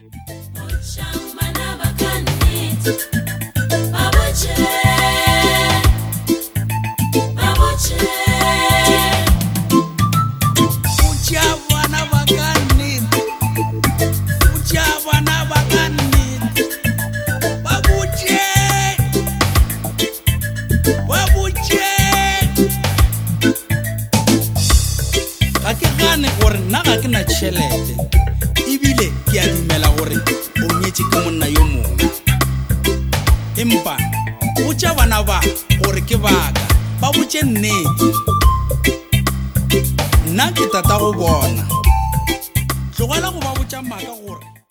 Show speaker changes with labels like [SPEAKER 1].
[SPEAKER 1] gore nna ga ke na tšhelete ebile ke a dumela gore o nyetse ke monna yo mongwe empa botša bana ba gore ke baka ba botše nnete nna ke tata go bona tlogela go ba botša maaka gore